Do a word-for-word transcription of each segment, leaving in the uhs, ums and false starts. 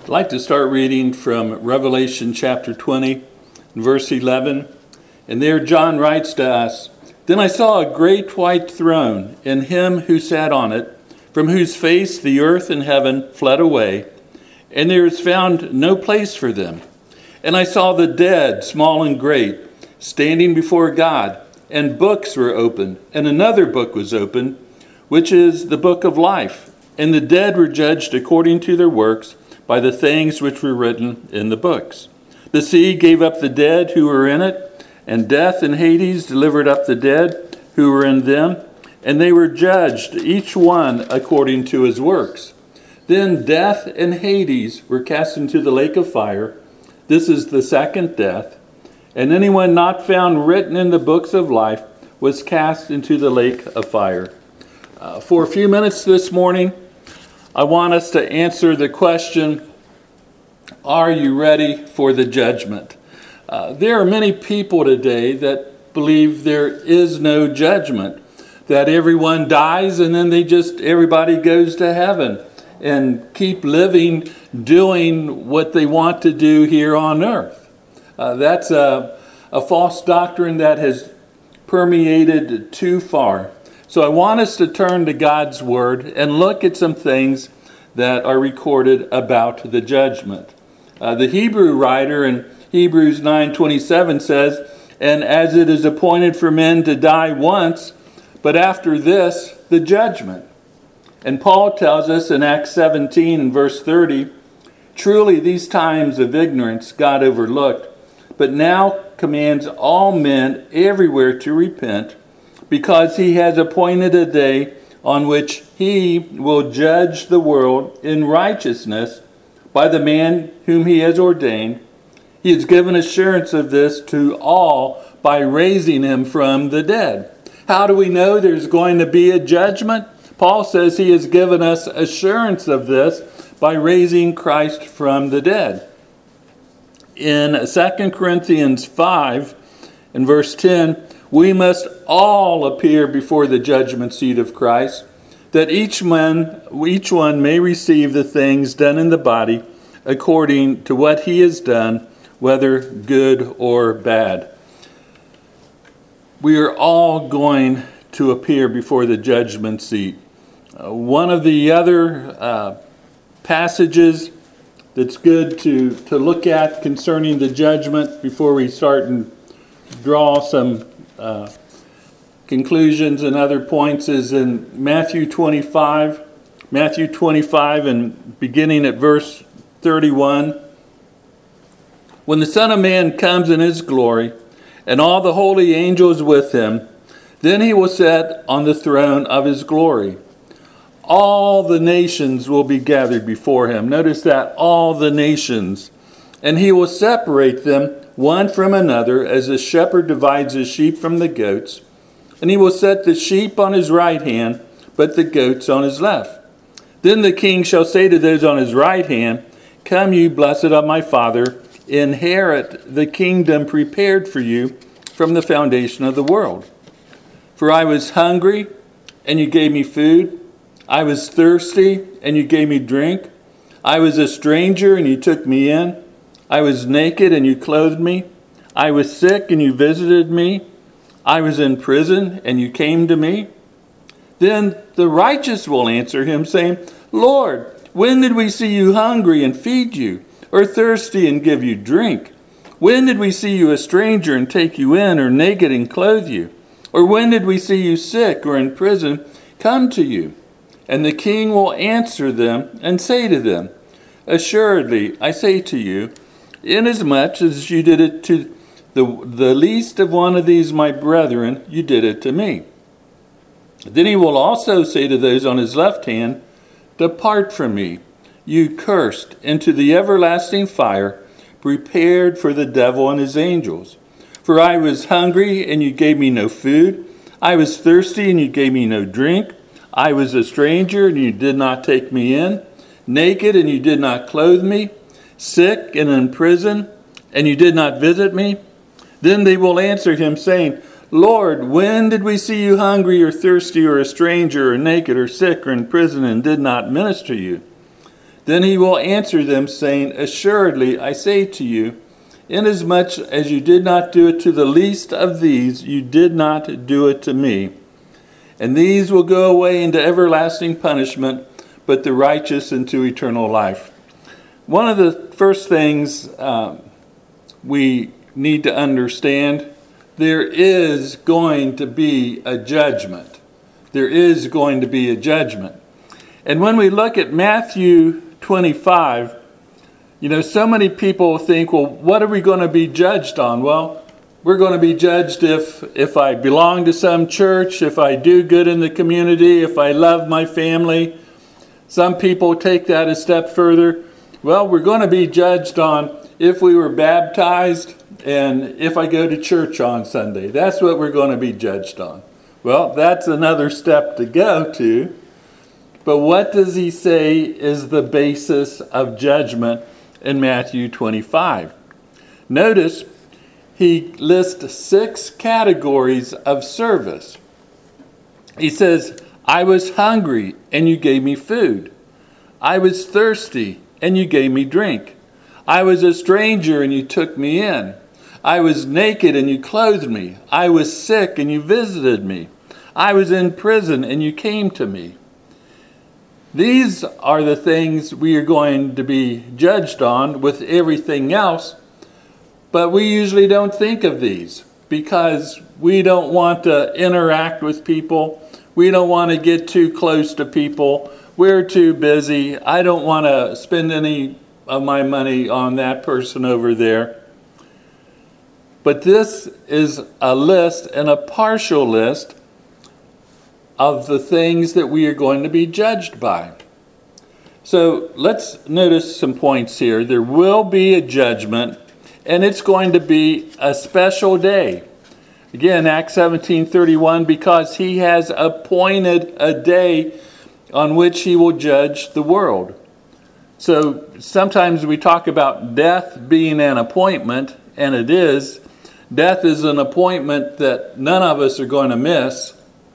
I'd like to start reading from Revelation chapter twenty, verse eleven. And there John writes to us, "Then I saw a great white throne, and him who sat on it, from whose face the earth and heaven fled away, and there is found no place for them. And I saw the dead, small and great, standing before God, and books were opened, and another book was opened, which is the book of life. And the dead were judged according to their works, by the things which were written in the books. The sea gave up the dead who were in it, and death and Hades delivered up the dead who were in them, and they were judged, each one according to his works. Then death and Hades were cast into the lake of fire. This is the second death. And anyone not found written in the books of life was cast into the lake of fire." Uh, for a few minutes this morning, I want us to answer the question, are you ready for the judgment? Uh, there are many people today that believe there is no judgment, that everyone dies and then they just, everybody goes to heaven and keep living, doing what they want to do here on earth. Uh, that's a, a false doctrine that has permeated too far. So I want us to turn to God's Word and look at some things that are recorded about the judgment. Uh, the Hebrew writer in Hebrews nine twenty-seven says, "And as it is appointed for men to die once, but after this, the judgment." And Paul tells us in Acts seventeen and verse thirty, "Truly these times of ignorance God overlooked, but now commands all men everywhere to repent, because he has appointed a day on which he will judge the world in righteousness by the man whom he has ordained. He has given assurance of this to all by raising him from the dead." How do we know there's going to be a judgment? Paul says he has given us assurance of this by raising Christ from the dead. In Second Corinthians five, in verse ten, "We must all appear before the judgment seat of Christ, that each man, each one may receive the things done in the body according to what he has done, whether good or bad." We are all going to appear before the judgment seat. Uh, one of the other uh, passages that's good to, to look at concerning the judgment before we start and draw some uh, conclusions and other points is in Matthew twenty-five. Matthew twenty-five and beginning at verse thirty-one. "When the Son of Man comes in his glory, and all the holy angels with him, then he will sit on the throne of his glory. All the nations will be gathered before him." Notice that, all the nations. "And he will separate them one from another, as a shepherd divides his sheep from the goats. And he will set the sheep on his right hand, but the goats on his left. Then the king shall say to those on his right hand, 'Come, you blessed of my Father, inherit the kingdom prepared for you from the foundation of the world. For I was hungry, and you gave me food. I was thirsty, and you gave me drink. I was a stranger, and you took me in. I was naked, and you clothed me. I was sick, and you visited me. I was in prison, and you came to me.' Then the righteous will answer him, saying, 'Lord, when did we see you hungry and feed you, or thirsty and give you drink? When did we see you a stranger and take you in, or naked and clothe you? Or when did we see you sick or in prison, come to you?' And the king will answer them and say to them, 'Assuredly, I say to you, inasmuch as you did it to the, the least of one of these my brethren, you did it to me.' Then he will also say to those on his left hand, 'Depart from me, you cursed, into the everlasting fire, prepared for the devil and his angels. For I was hungry, and you gave me no food. I was thirsty, and you gave me no drink. I was a stranger, and you did not take me in. Naked, and you did not clothe me. Sick and in prison, and you did not visit me.' Then they will answer him, saying, 'Lord, when did we see you hungry or thirsty or a stranger or naked or sick or in prison and did not minister you?' Then he will answer them, saying, Assuredly, I say to you, inasmuch as you did not do it to the least of these, you did not do it to me. And these will go away into everlasting punishment, but the righteous into eternal life. One of the first things um, we need to understand, there is going to be a judgment. There is going to be a judgment. And when we look at Matthew twenty-five, you know, so many people think, well, what are we going to be judged on? Well, we're going to be judged if if I belong to some church, if I do good in the community, if I love my family. Some people take that a step further. Well, we're going to be judged on if we were baptized and if I go to church on Sunday. That's what we're going to be judged on. Well, that's another step to go to. But what does he say is the basis of judgment in Matthew twenty-five? Notice he lists six categories of service. He says, I was hungry and you gave me food. I was thirsty and you gave me drink. I was a stranger and you took me in. I was naked and you clothed me. I was sick and you visited me. I was in prison and you came to me. These are the things we are going to be judged on with everything else, but we usually don't think of these because we don't want to interact with people. We don't want to get too close to people. We're too busy. I don't want to spend any of my money on that person over there. But this is a list and a partial list of the things that we are going to be judged by. So let's notice some points here. There will be a judgment, and it's going to be a special day. Again, Acts seventeen thirty-one, because he has appointed a day on which he will judge the world. So sometimes we talk about death being an appointment, and it is. Death is an appointment that none of us are going to miss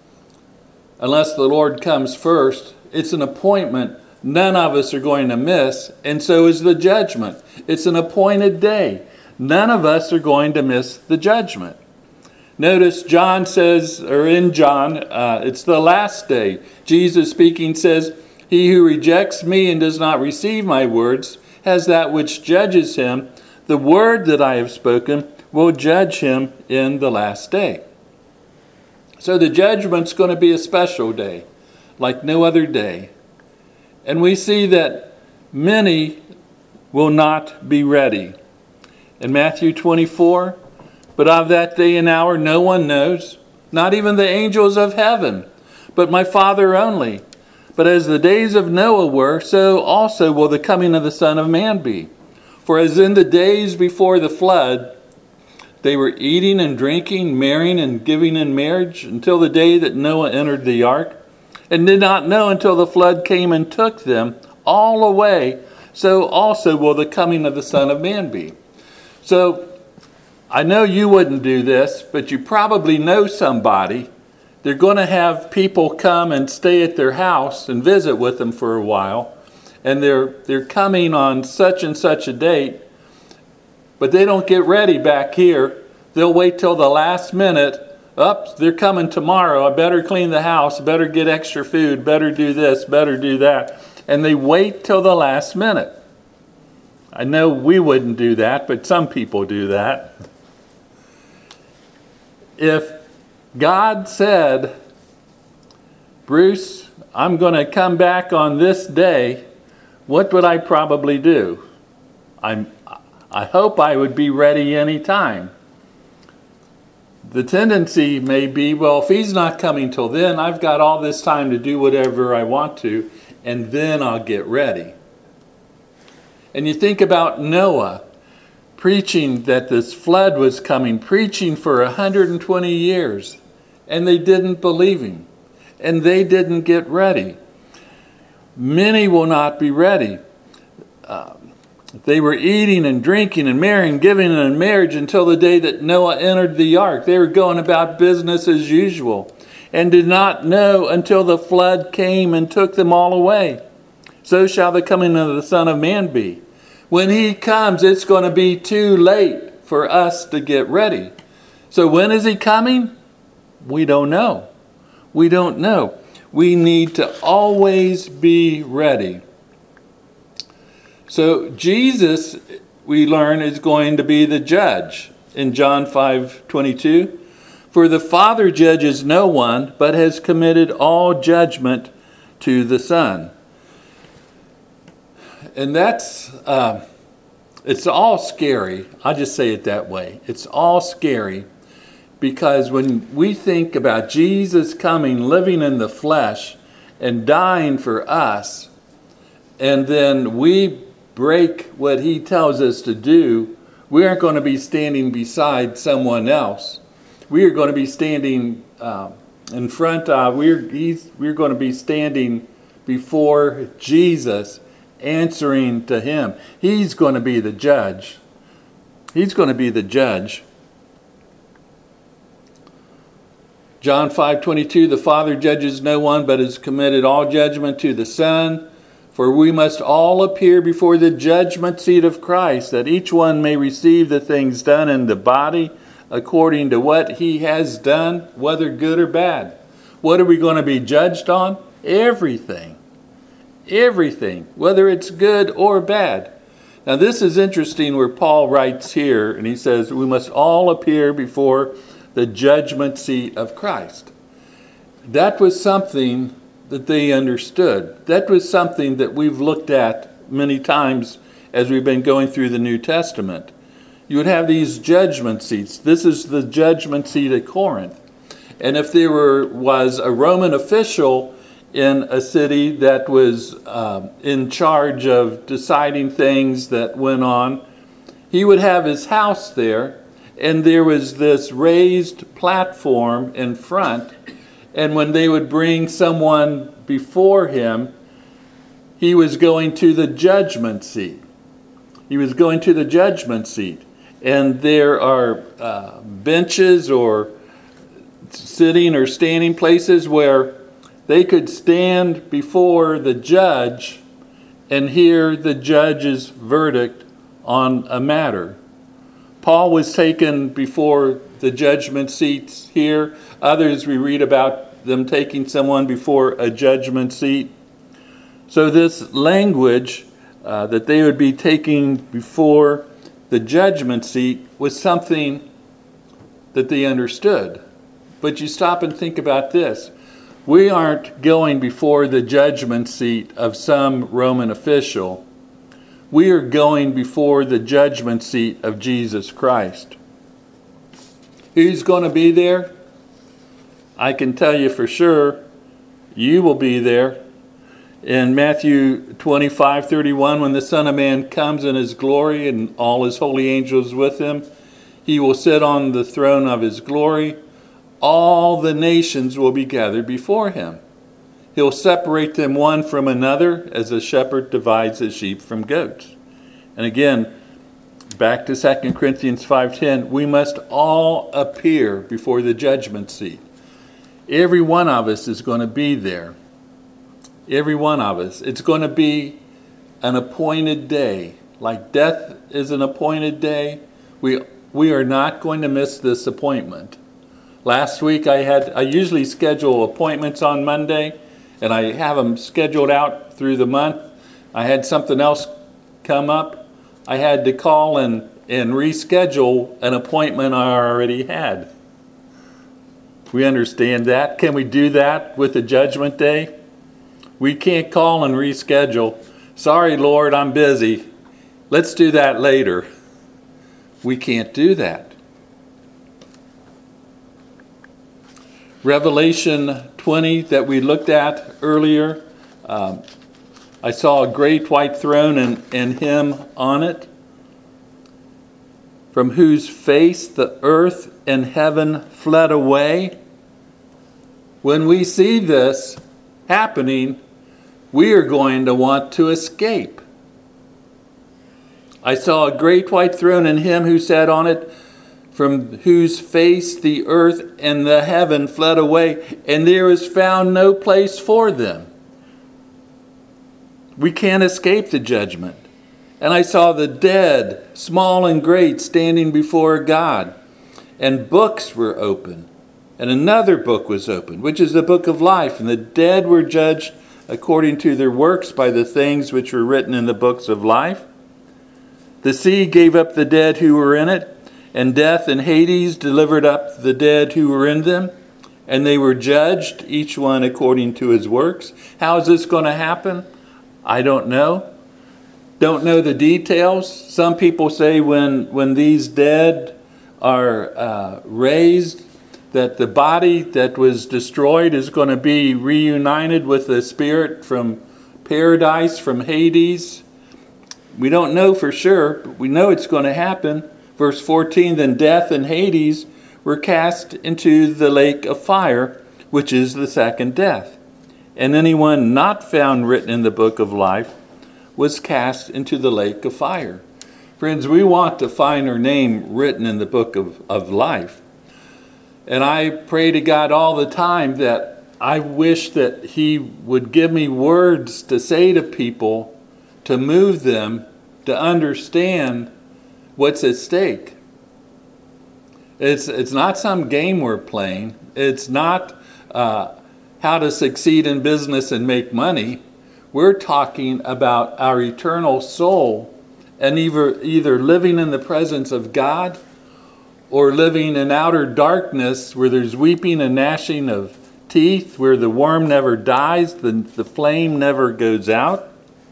unless the Lord comes first. It's an appointment none of us are going to miss, and so is the judgment. It's an appointed day. None of us are going to miss the judgment. Notice John says, or in John, uh, it's the last day. Jesus speaking says, he who rejects me and does not receive my words has that which judges him. The word that I have spoken will judge him in the last day. So the judgment's going to be a special day, like no other day. And we see that many will not be ready. In Matthew twenty-four, but of that day and hour no one knows, not even the angels of heaven, but my Father only. But as the days of Noah were, so also will the coming of the Son of Man be. For as in the days before the flood, they were eating and drinking, marrying and giving in marriage, until the day that Noah entered the ark, and did not know until the flood came and took them all away, so also will the coming of the Son of Man be. So, I know you wouldn't do this, but you probably know somebody. They're going to have people come and stay at their house and visit with them for a while, and they're they're coming on such and such a date, but they don't get ready back here. They'll wait till the last minute. Up, they're coming tomorrow. I better clean the house, better get extra food, better do this, better do that. And they wait till the last minute. I know we wouldn't do that, but some people do that. If God said, Bruce, I'm going to come back on this day, what would I probably do? I'm, I hope I would be ready any time. The tendency may be, well, if he's not coming till then, I've got all this time to do whatever I want to, and then I'll get ready. And you think about Noah preaching that this flood was coming, preaching for one hundred twenty years, and they didn't believe him, and they didn't get ready. Many will not be ready. Uh, They were eating and drinking and marrying, giving in marriage until the day that Noah entered the ark. They were going about business as usual and did not know until the flood came and took them all away. so shall the coming of the Son of Man be. When he comes, it's going to be too late for us to get ready. So when is he coming? We don't know. We don't know. We need to always be ready. So Jesus, we learn, is going to be the judge in John five twenty-two. For the Father judges no one, but has committed all judgment to the Son. And that's, uh, it's all scary. I'll just say it that way. It's all scary because when we think about Jesus coming, living in the flesh, and dying for us, and then we break what he tells us to do, we aren't going to be standing beside someone else. We are going to be standing uh, in front of, we're, he's, we're going to be standing before Jesus, answering to him. He's going to be the judge. He's going to be the judge. John five twenty-two, the Father judges no one, but has committed all judgment to the Son. For we must all appear before the judgment seat of Christ, that each one may receive the things done in the body according to what he has done, whether good or bad. What are we going to be judged on? Everything. Everything, whether it's good or bad. Now this is interesting where Paul writes here, and he says, we must all appear before the judgment seat of Christ. That was something that they understood. That was something that we've looked at many times as we've been going through the New Testament. You would have these judgment seats. This is the judgment seat at Corinth. And if there were, was a Roman official in a city that was um, in charge of deciding things that went on, he would have his house there, and there was this raised platform in front, and when they would bring someone before him, he was going to the judgment seat. He was going to the judgment seat. And there are uh, benches or sitting or standing places where they could stand before the judge and hear the judge's verdict on a matter. Paul was taken before the judgment seats here. Others, we read about them taking someone before a judgment seat. So this language uh, that they would be taking before the judgment seat was something that they understood. But you stop and think about this. We aren't going before the judgment seat of some Roman official. We are going before the judgment seat of Jesus Christ. Who's going to be there? I can tell you for sure, you will be there. In Matthew twenty-five thirty-one, when the Son of Man comes in his glory and all his holy angels with him, he will sit on the throne of his glory. All the nations will be gathered before him. He'll separate them one from another as a shepherd divides his sheep from goats. And again, back to Second Corinthians five ten, we must all appear before the judgment seat. Every one of us is going to be there. Every one of us. It's going to be an appointed day. Like death is an appointed day, we we are not going to miss this appointment. Last week I had I usually schedule appointments on Monday, and I have them scheduled out through the month. I had something else come up. I had to call and, and reschedule an appointment I already had. We understand that. Can we do that with the judgment day? We can't call and reschedule. Sorry, Lord, I'm busy. Let's do that later. We can't do that. Revelation twenty that we looked at earlier, um, I saw a great white throne and, and him on it, from whose face the earth and heaven fled away. When we see this happening, we are going to want to escape. I saw a great white throne and him who sat on it, from whose face the earth and the heaven fled away, and there was found no place for them. We can't escape the judgment. And I saw the dead, small and great, standing before God. And books were opened. And another book was opened, which is the book of life. And the dead were judged according to their works by the things which were written in the books of life. The sea gave up the dead who were in it, and death and Hades delivered up the dead who were in them. And they were judged, each one according to his works. How is this going to happen? I don't know. Don't know the details. Some people say when, when these dead are uh, raised, that the body that was destroyed is going to be reunited with the spirit from paradise, from Hades. We don't know for sure, but we know it's going to happen. Verse fourteen, then death and Hades were cast into the lake of fire, which is the second death. And anyone not found written in the book of life was cast into the lake of fire. Friends, we want to find our name written in the book of, of life. And I pray to God all the time that I wish that He would give me words to say to people to move them to understand what's at stake. It's, it's not some game we're playing. It's not uh, how to succeed in business and make money. We're talking about our eternal soul and either, either living in the presence of God or living in outer darkness where there's weeping and gnashing of teeth, where the worm never dies, the, the flame never goes out.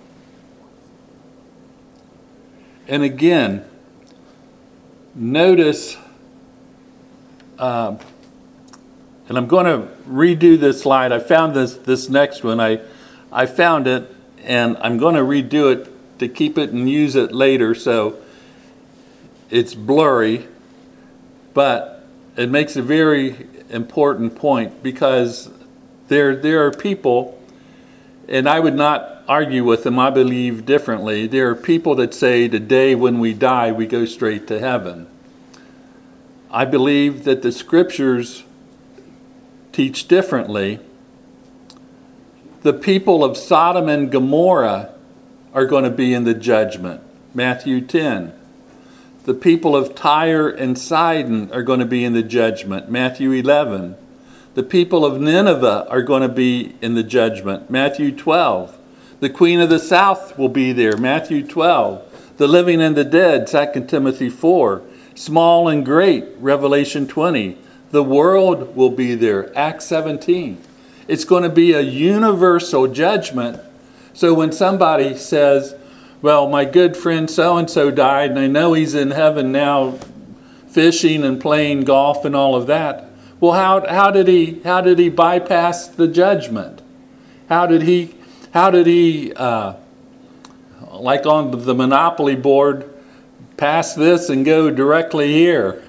And again, notice, uh, and I'm going to redo this slide. I found this this next one. I, I found it, and I'm going to redo it to keep it and use it later, so it's blurry. But it makes a very important point, because there there are people, and I would not argue with them, I believe differently. There are people that say the day when we die, we go straight to heaven. I believe that the scriptures teach differently. The people of Sodom and Gomorrah are going to be in the judgment. Matthew ten. The people of Tyre and Sidon are going to be in the judgment. Matthew eleven. The people of Nineveh are going to be in the judgment. Matthew twelve. The queen of the south will be there. Matthew twelve. The living and the dead. Second Timothy four. Small and great. Revelation twenty. The world will be there. Acts seventeen. It's going to be a universal judgment. So when somebody says, well, my good friend so-and-so died, and I know he's in heaven now fishing and playing golf and all of that. Well, how how did he how did he bypass the judgment? How did he how did he uh, like on the Monopoly board, pass this and go directly here?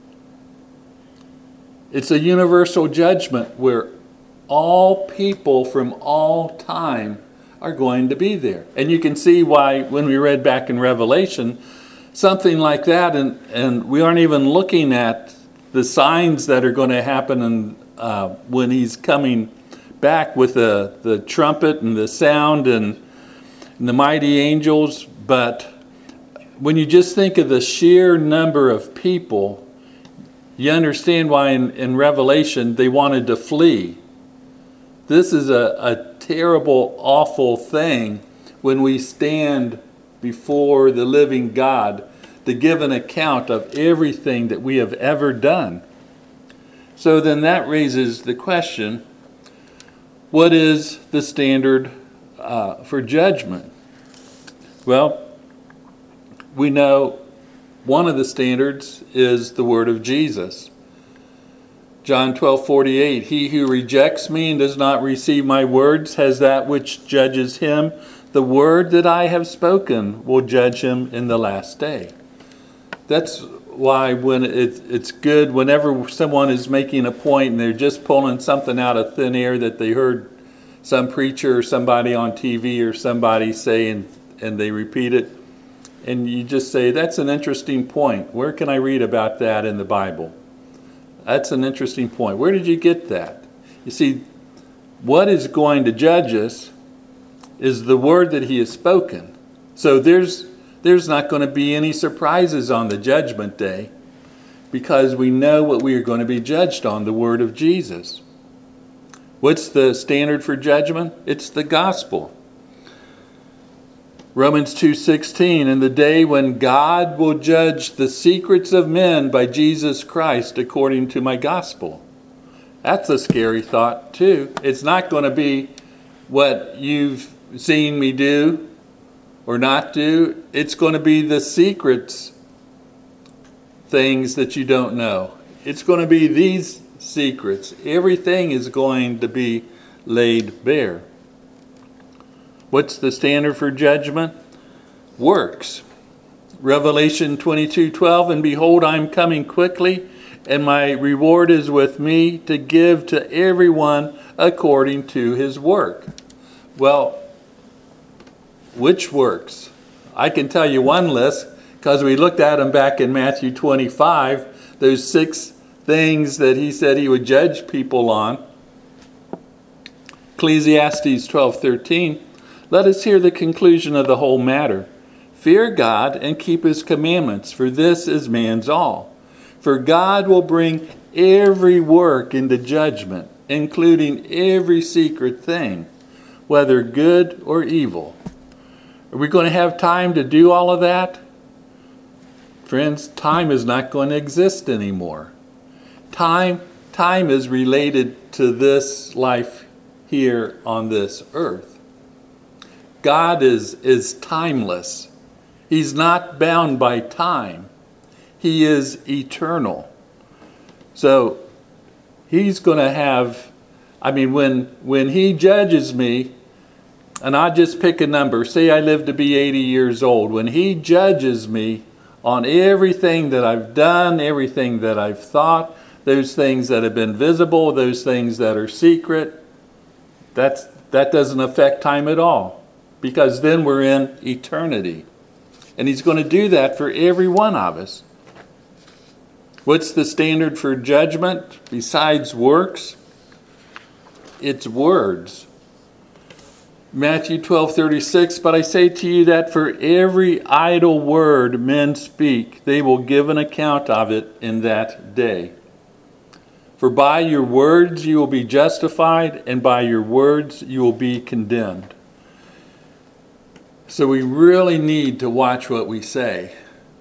It's a universal judgment where all people from all time are going to be there. And you can see why when we read back in Revelation, something like that, and, and we aren't even looking at the signs that are going to happen and, uh, when he's coming back with the, the trumpet and the sound and, and the mighty angels. But when you just think of the sheer number of people, you understand why in, in Revelation they wanted to flee. This is a, a terrible, awful thing when we stand before the living God to give an account of everything that we have ever done. So then that raises the question, what is the standard uh, for judgment? Well, we know one of the standards is the word of Jesus. John twelve forty-eight, he who rejects me and does not receive my words has that which judges him. The word that I have spoken will judge him in the last day. That's why when it, it's good whenever someone is making a point and they're just pulling something out of thin air that they heard some preacher or somebody on T V or somebody say, and, and they repeat it. And you just say, that's an interesting point. Where can I read about that in the Bible? That's an interesting point. Where did you get that? You see, what is going to judge us is the word that he has spoken. So there's there's not going to be any surprises on the judgment day, because we know what we are going to be judged on, the word of Jesus. What's the standard for judgment? It's the gospel. Romans two sixteen, in the day when God will judge the secrets of men by Jesus Christ according to my gospel. That's a scary thought too. It's not going to be what you've seen me do or not do. It's going to be the secrets, things that you don't know. It's going to be these secrets. Everything is going to be laid bare. What's the standard for judgment? Works. Revelation twenty-two twelve, and behold, I am coming quickly, and my reward is with me to give to everyone according to his work. Well, which works? I can tell you one list, because we looked at them back in Matthew twenty-five, those six things that he said he would judge people on. Ecclesiastes twelve thirteen, let us hear the conclusion of the whole matter. Fear God and keep his commandments, for this is man's all. For God will bring every work into judgment, including every secret thing, whether good or evil. Are we going to have time to do all of that? Friends, time is not going to exist anymore. Time, time is related to this life here on this earth. God is, is timeless. He's not bound by time. He is eternal. So he's going to have, I mean, when when he judges me, and I just pick a number, say I live to be eighty years old, when he judges me on everything that I've done, everything that I've thought, those things that have been visible, those things that are secret, that's, that doesn't affect time at all, because then we're in eternity. And he's going to do that for every one of us. What's the standard for judgment besides works? It's words. Matthew twelve thirty-six, but I say to you that for every idle word men speak, they will give an account of it in that day. For by your words you will be justified, and by your words you will be condemned. So we really need to watch what we say.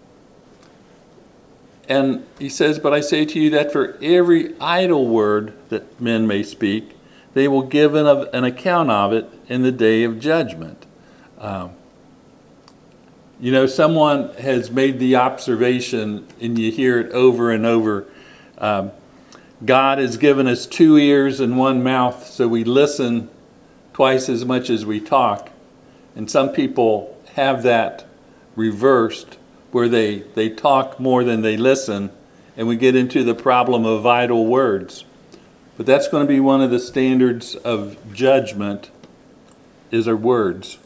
And he says, but I say to you that for every idle word that men may speak, they will give an, an account of it in the day of judgment. Um, you know, someone has made the observation, and you hear it over and over, um, God has given us two ears and one mouth, so we listen twice as much as we talk. And some people have that reversed, where they, they talk more than they listen, and we get into the problem of idle words. But that's going to be one of the standards of judgment, is our words.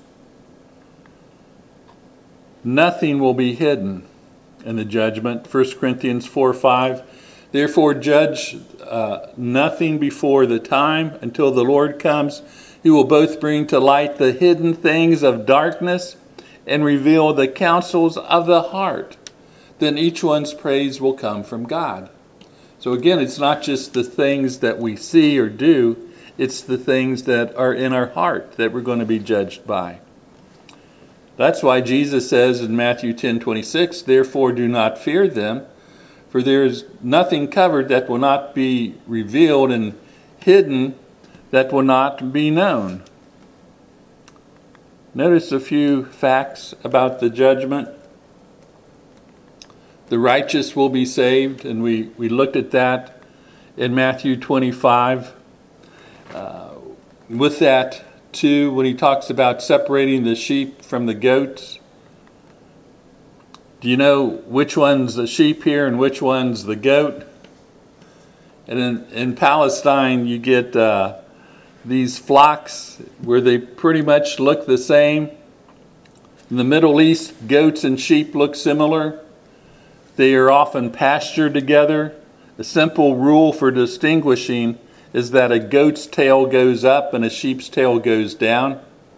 Nothing will be hidden in the judgment. First Corinthians four five, therefore judge uh, nothing before the time until the Lord comes, who will both bring to light the hidden things of darkness and reveal the counsels of the heart. Then each one's praise will come from God. So again, it's not just the things that we see or do, it's the things that are in our heart that we're going to be judged by. That's why Jesus says in Matthew ten twenty-six, therefore do not fear them, for there is nothing covered that will not be revealed, and hidden that will not be known. Notice a few facts about the judgment. The righteous will be saved, and we, we looked at that in Matthew twenty-five. Uh, with that, too, when he talks about separating the sheep from the goats. Do you know which one's the sheep here and which one's the goat? And in, in Palestine, you get uh, these flocks where they pretty much look the same. In the Middle East, goats and sheep look similar. They are often pastured together. A simple rule for distinguishing is that a goat's tail goes up and a sheep's tail goes down.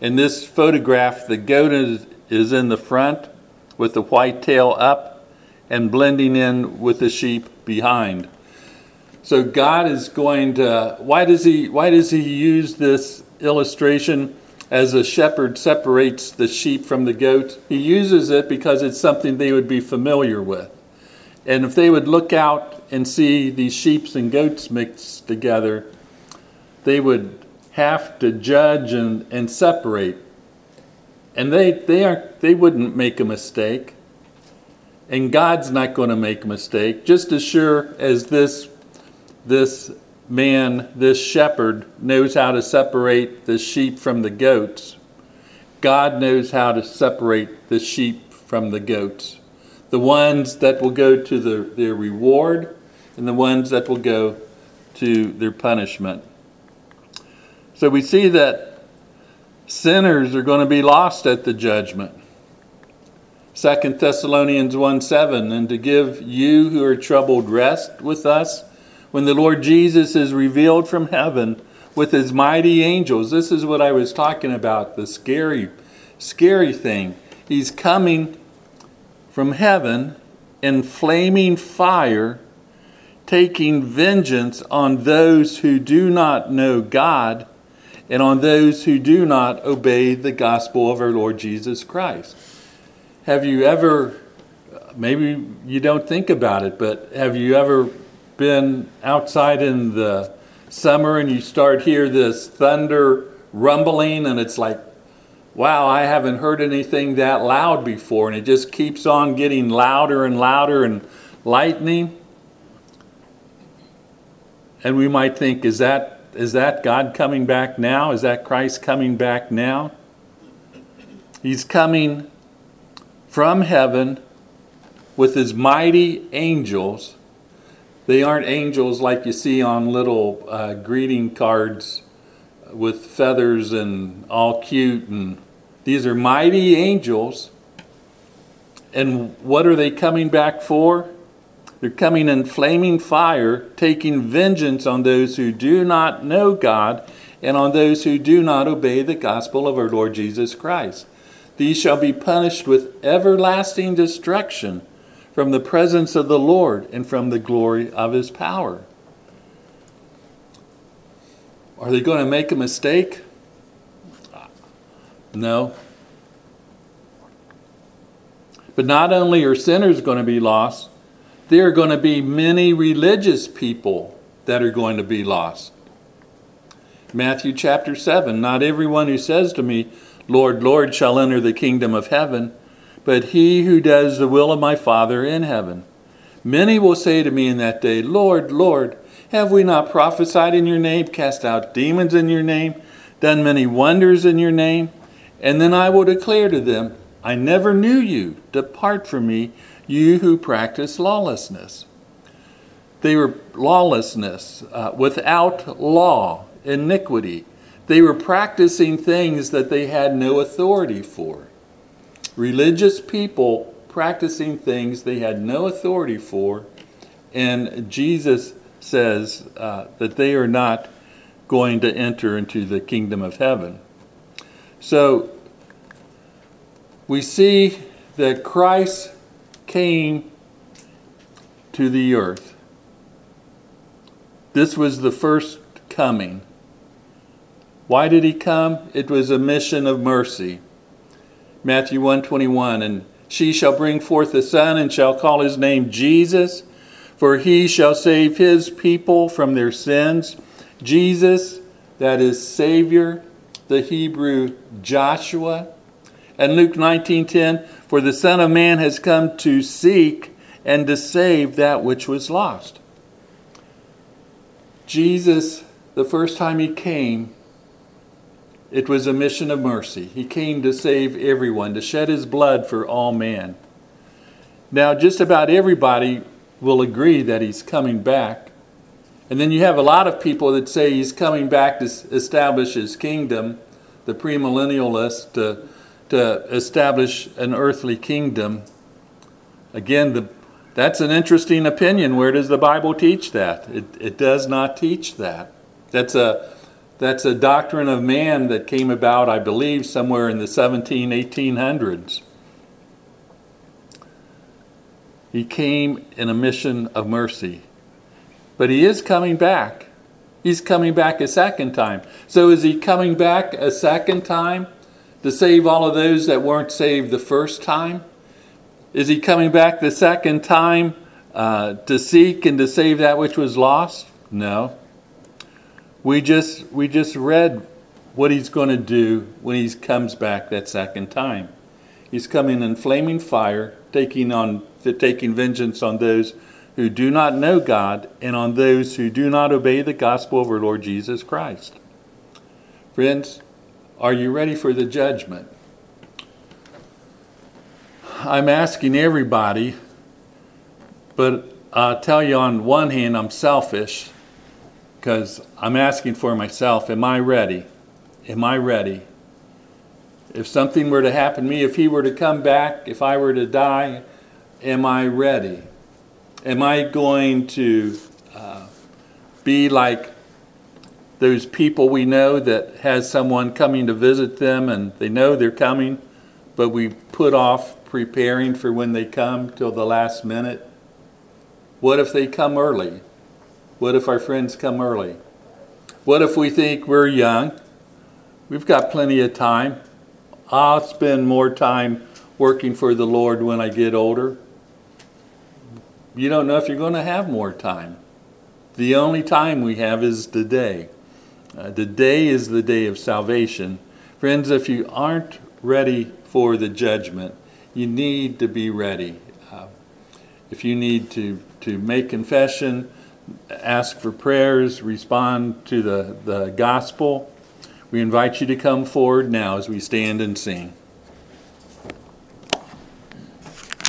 In this photograph, the goat is, is in the front with the white tail up and blending in with the sheep behind. So God is going to, why does he, why does he use this illustration as a shepherd separates the sheep from the goats? He uses it because it's something they would be familiar with. And if they would look out and see these sheep and goats mixed together, they would have to judge and, and separate. And they they aren't they wouldn't make a mistake. And God's not going to make a mistake. Just as sure as this this man, this shepherd, knows how to separate the sheep from the goats, God knows how to separate the sheep from the goats. The ones that will go to the, their reward and the ones that will go to their punishment. So we see that sinners are going to be lost at the judgment. Second Thessalonians one seven, and to give you who are troubled rest with us when the Lord Jesus is revealed from heaven with his mighty angels. This is what I was talking about, the scary, scary thing. He's coming from heaven in flaming fire, taking vengeance on those who do not know God and on those who do not obey the gospel of our Lord Jesus Christ. Have you ever, maybe you don't think about it, but have you ever been outside in the summer and you start hear this thunder rumbling and it's like, wow, I haven't heard anything that loud before, and it just keeps on getting louder and louder and lightning? And we might think, is that Is that God coming back now? Is that Christ coming back now? He's coming from heaven with his mighty angels. They aren't angels like you see on little uh, greeting cards with feathers and all cute. And these are mighty angels. And what are they coming back for? They're coming in flaming fire, taking vengeance on those who do not know God and on those who do not obey the gospel of our Lord Jesus Christ. These shall be punished with everlasting destruction from the presence of the Lord and from the glory of his power. Are they going to make a mistake? No. But not only are sinners going to be lost, there are going to be many religious people that are going to be lost. Matthew chapter seven, not everyone who says to me, Lord, Lord, shall enter the kingdom of heaven, but he who does the will of my Father in heaven. Many will say to me in that day, Lord, Lord, have we not prophesied in your name, cast out demons in your name, done many wonders in your name? And then I will declare to them, I never knew you. Depart from me, you who practice lawlessness. They were lawlessness, uh, without law, iniquity. They were practicing things that they had no authority for. Religious people practicing things they had no authority for. And Jesus says uh, that they are not going to enter into the kingdom of heaven. So we see that Christ came to the earth. This was the first coming. Why did he come? It was a mission of mercy. Matthew one twenty-one, and she shall bring forth a son and shall call his name Jesus, for he shall save his people from their sins. Jesus, that is Savior, the Hebrew Joshua. And Luke nineteen ten, for the Son of Man has come to seek and to save that which was lost. Jesus, the first time he came, it was a mission of mercy. He came to save everyone, to shed his blood for all man. Now, just about everybody will agree that he's coming back. And then you have a lot of people that say he's coming back to establish his kingdom, the premillennialists, to, to establish an earthly kingdom. Again, the, that's an interesting opinion. Where does the Bible teach that? It, it does not teach that. That's a That's a doctrine of man that came about, I believe, somewhere in the seventeen, eighteen hundreds. He came in a mission of mercy. But he is coming back. He's coming back a second time. So is he coming back a second time to save all of those that weren't saved the first time? Is he coming back the second time uh, to seek and to save that which was lost? No. We just we just read what he's going to do when he comes back that second time. He's coming in flaming fire, taking on taking vengeance on those who do not know God and on those who do not obey the gospel of our Lord Jesus Christ. Friends, are you ready for the judgment? I'm asking everybody, but I'll tell you on one hand I'm selfish because I'm asking for myself. Am I ready? Am I ready? If something were to happen to me, if he were to come back, if I were to die, am I ready? Am I going to uh, be like those people we know that has someone coming to visit them and they know they're coming, but we put off preparing for when they come till the last minute? What if they come early? What if our friends come early? What if we think we're young? We've got plenty of time. I'll spend more time working for the Lord when I get older. You don't know if you're going to have more time. The only time we have is today. Uh, the day is the day of salvation. Friends, if you aren't ready for the judgment, you need to be ready. Uh, if you need to, to make confession, ask for prayers, respond to the, the gospel, we invite you to come forward now as we stand and sing.